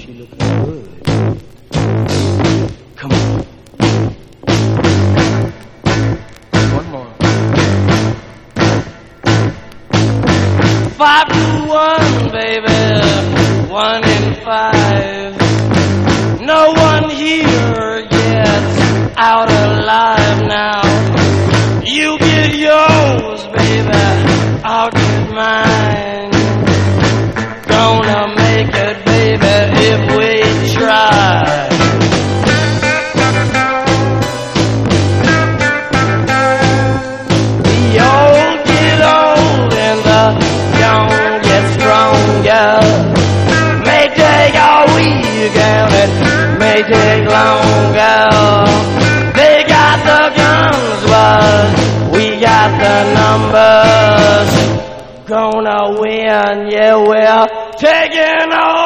she looking good. Come on. One more. 5 to 1, baby. 1 in 5. No one here gets out alive now. You get yours, baby. I'll get mine. Gonna make it, baby, if we try. We all get old and the young get stronger. May take a week and it may take longer. They got the guns, but we got the numbers. Gonna win, yeah, we're taking over.